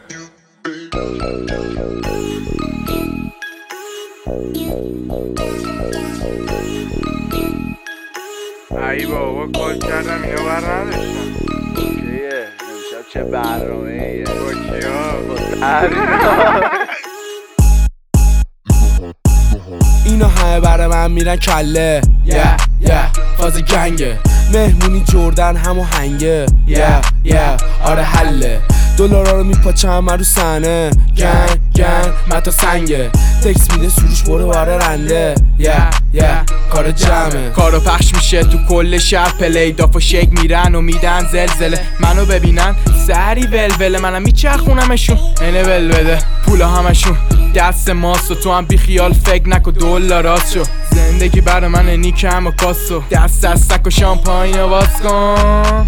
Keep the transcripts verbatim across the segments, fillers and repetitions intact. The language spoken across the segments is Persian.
ای بابا کل کردم اینو بر نداشتم. اوکیه امشب چه برنامه ایه با کیا؟ اینا همه برای من میرن کله یه یه فاز گنگه مهمونی جردن همو هنگه یه یه آره حله دلارا رو میپاچم من رو سنه گنگ گنگ من تا سنگه تکس میده سروش برو باره رنده یه یه کار جمعه کارو پخش میشه تو کل شهر پلی داف و شیک میرن و میدن زلزله منو ببینن سری ولوله منم میچرخونمشون اینه ول بده پولا همشون دست ماست و تو هم بی خیال فکر نکن دلار راست شو زندگی برای من نیکم و کاسو دست از سک و شامپاین رو باز کن.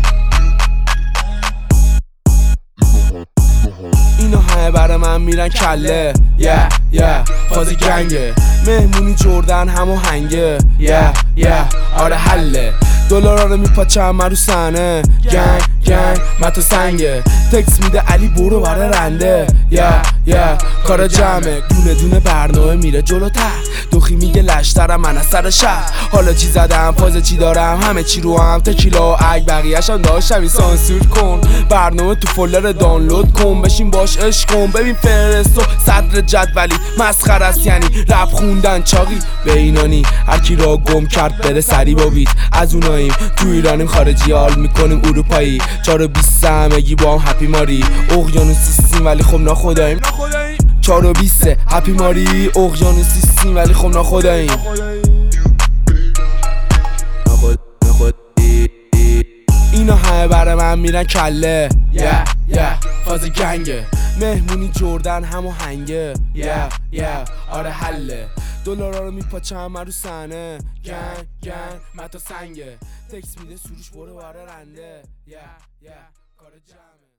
اینا همه برای من میرن کله یه یه فاز گنگه مهمونی جردن همو هنگه یه یه آره حله دلارا رو میپاچم من رو سنه گنگ گنگ من تو سنگه تکس میده علی برو باره رنده یه یه کار جمعه دونه دونه برنامه میره جلوتر دوخی میگه لشترم من از سر شهر حالا چی زدم فاز چی دارم همه چی رو هم تکیلا و اگ بقیه‌شم داشتم این سانسور کن برنامه تو فولر دانلود کن بشین باش عشق کن ببین فرست و صدر جدولی مسخره است یعنی رپ خوندن چاقی به اینانی هرکی را گم کرد بره سری با بیت از اوناییم تو ایرانیم خارجی حال میکنیم اروپایی چار و بیست همگی با هم هپی ماری اقیانوسیستیم ولی خب ناخداییم چار و بیسته هپی ماری اقیانوسیستیم ولی خب ناخداییم اینا همه برای من میرن کله یه یه فاز گنگه مهمونی جردن همو هنگه یه یه آره حله دلارا رو میپاچم من رو سنه گنگ گنگ من تا سنگه تکس میده سروش برو باره رنده یه یه کار جمعه.